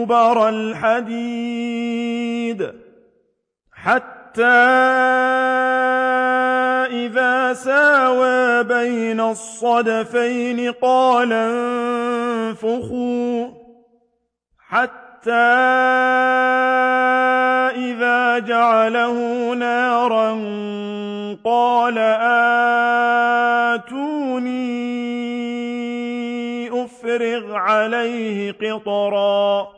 زبر الحديد حتى إذا ساوى بين الصدفين قال انفخوا حتى إذا جعله نارا قال آتوني أفرغ عليه قطرا